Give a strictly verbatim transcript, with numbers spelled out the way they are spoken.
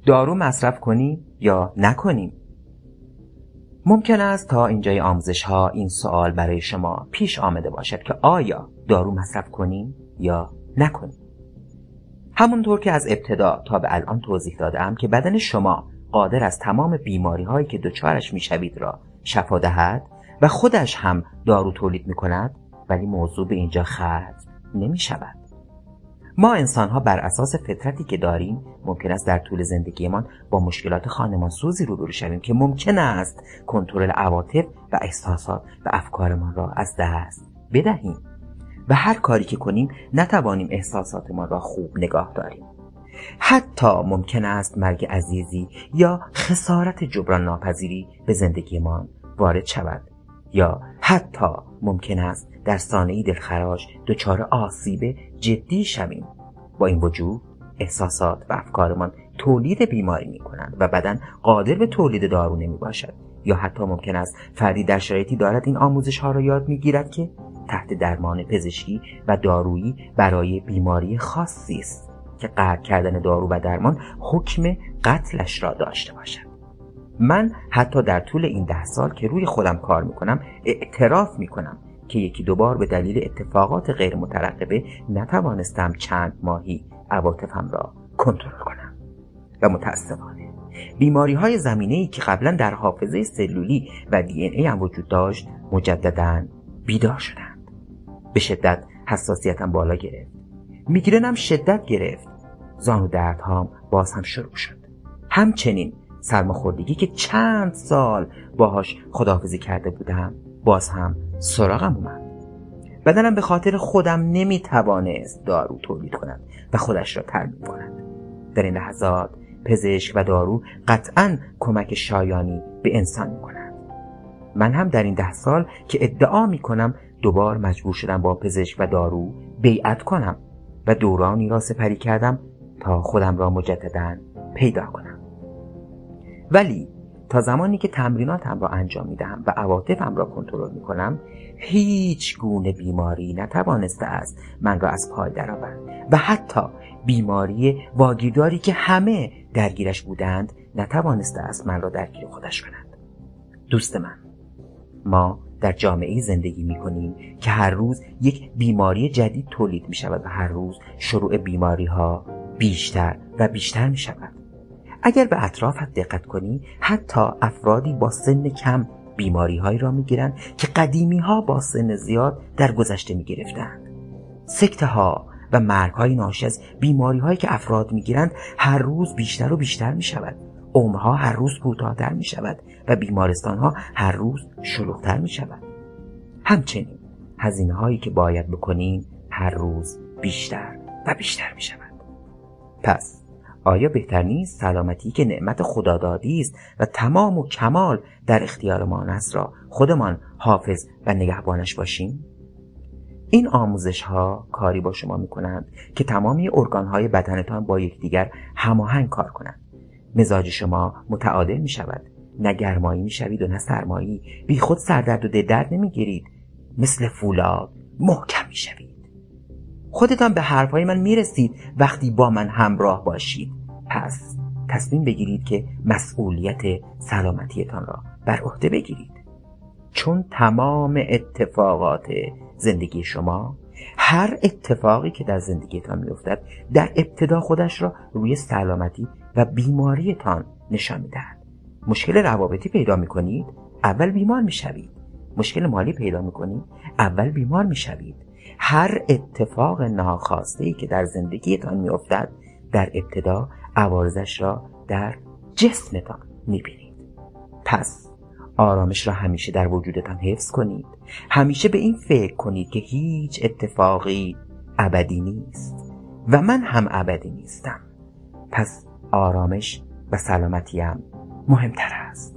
دارو مصرف کنیم یا نکنیم؟ ممکن است تا اینجای آموزش ها این سوال برای شما پیش آمده باشد که آیا دارو مصرف کنیم یا نکنیم؟ همونطور که از ابتدا تا به الان توضیح دادم که بدن شما قادر است تمام بیماری هایی که دچارش میشوید را شفا دهد و خودش هم دارو تولید می کند، ولی موضوع به اینجا ختم نمی شود. ما انسان ها بر اساس فطرتی که داریم ممکن است در طول زندگیمان با مشکلات خانمانسوزی روبرو شویم که ممکن است کنترل عواطف و احساسات و افکارمان را از دست بدهیم و هر کاری که کنیم نتوانیم احساساتمان را خوب نگاه داریم. حتی ممکن است مرگ عزیزی یا خسارت جبران ناپذیری به زندگیمان وارد شود، یا حتی ممکن است در سانحه‌ای دلخراش دچار آسیب جدی شویم. با این وجود احساسات و افکارمان تولید بیماری می کنند و بدن قادر به تولید دارو نمی باشد. یا حتی ممکن است فردی در شرایطی دارد این آموزش ها را یاد می گیرد که تحت درمان پزشکی و دارویی برای بیماری خاصی است که قطع کردن دارو و درمان حکم قتلش را داشته باشد. من حتی در طول این ده سال که روی خودم کار میکنم اعتراف میکنم که یکی دو بار به دلیل اتفاقات غیر مترقبه نتوانستم چند ماهی عواطفم را کنترل کنم و متاسفانه بیماری های زمینه‌ای که قبلا در حافظه سلولی و دی ان ای هم وجود داشت مجدداً بیدار شدند. به شدت حساسیتم بالا گرفت، میگرنم شدت گرفت، زانو دردهام باز هم شروع شد. همچنین سرماخوردگی که چند سال باهاش خداحافظی کرده بودم باز هم سراغم اومد. بدنم به خاطر خودم نمیتوانست دارو تولید کند و خودش را ترمیم کند. در این لحظات پزشک و دارو قطعاً کمک شایانی به انسان میکنند. من هم در این ده سال که ادعا میکنم دوبار مجبور شدم با پزشک و دارو بیعت کنم و دورانی را سپری کردم تا خودم را مجدداً پیدا کنم. ولی تا زمانی که تمریناتم را انجام میدهم و عواطفم را کنترل میکنم هیچ گونه بیماری نتوانسته است من را از پای درآورد و حتی بیماری واگیرداری که همه درگیرش بودند نتوانسته است من را درگیر خودش کند. دوست من، ما در جامعه‌ای زندگی می‌کنیم که هر روز یک بیماری جدید تولید می‌شود و هر روز شروع بیماری‌ها بیشتر و بیشتر می‌شود. اگر به اطرافت دقت کنی حتی افرادی با سن کم بیماری‌هایی را می‌گیرند که قدیمی‌ها با سن زیاد در گذشته می‌گرفتند. سکته‌ها و مرگ‌های ناشی از بیماری‌هایی که افراد می‌گیرند هر روز بیشتر و بیشتر می‌شود. عمرها هر روز کوتاه‌تر می‌شود و بیمارستان‌ها هر روز شلوغ‌تر می‌شود. همچنین هزینه‌هایی که باید بکنیم هر روز بیشتر و بیشتر می‌شود. پس آیا بهتر نیست سلامتی که نعمت خدادادی است و تمام و کمال در اختیارمان است را خودمان حافظ و نگهبانش باشیم؟ این آموزش ها کاری با شما می کنند که تمامی ارگان های بدنتان با یکدیگر هماهنگ کار کنند. مزاج شما متعادل می شود، نه گرمایی می شوید و نه سرمایی. بی خود سردرد و دلدرد نمی گیرید، مثل فولاد محکم می شوید. خودتان به حرفهای من می رسید وقتی با من همراه باشید. پس تصمیم بگیرید که مسئولیت سلامتیتان را بر عهده بگیرید، چون تمام اتفاقات زندگی شما، هر اتفاقی که در زندگیتان می افتد در ابتدا خودش را روی سلامتی و بیماریتان نشان می دهد. مشکل روابطی پیدا می کنید، اول بیمار می شوید. مشکل مالی پیدا می کنید، اول بیمار می شوید. هر اتفاق ناخواسته‌ای که در زندگیتان می افتد در ابتدا عوارضش را در جسمتان می بینید. پس آرامش را همیشه در وجودتان حفظ کنید. همیشه به این فکر کنید که هیچ اتفاقی ابدی نیست و من هم ابدی نیستم. پس آرامش و سلامتیم مهمتر است.